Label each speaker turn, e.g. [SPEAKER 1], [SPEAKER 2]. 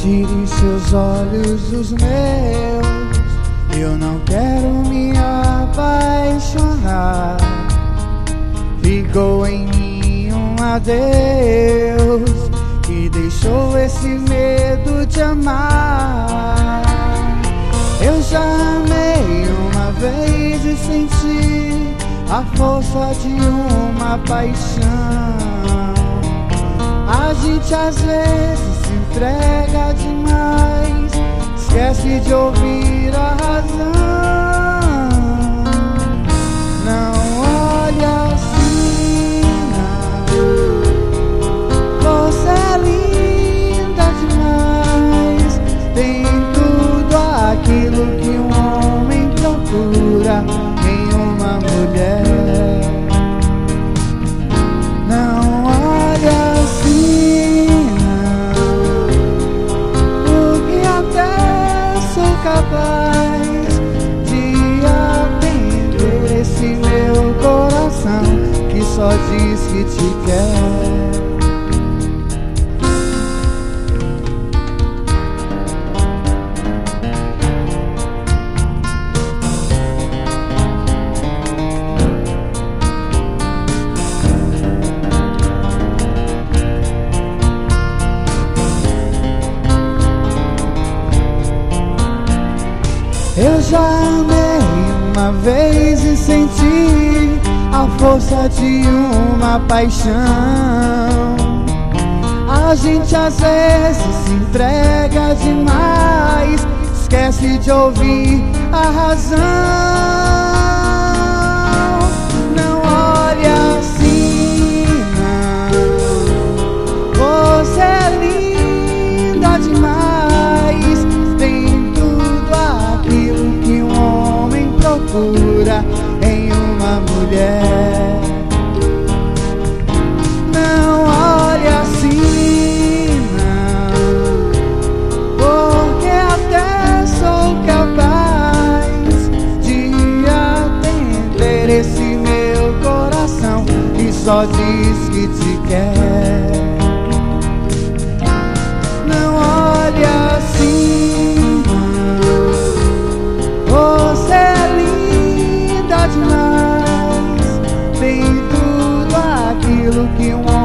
[SPEAKER 1] Tire seus olhos dos meus, eu não quero me apaixonar. Ficou em mim um adeus que deixou esse medo de amar. Eu já amei uma vez e senti a força de uma paixão. A gente às vezes se entrega demais, esquece de ouvir a razão. Não olha assim, não. Você é linda demais, tem tudo aquilo que um homem procura em uma mulher. Não olha assim, não, porque até sou capaz de atender esse meu coração que só diz que te quer. Eu já amei uma vez e senti a força de uma paixão. A gente às vezes se entrega demais, esquece de ouvir a razão. Não olha assim, não. Você é linda demais, tem tudo aquilo que um homem procura em uma mulher. Não olhe assim, não, porque até sou capaz de atender esse meu coração que só diz que te quer. Não olhe assim, você é linda demais, tem tudo aquilo que um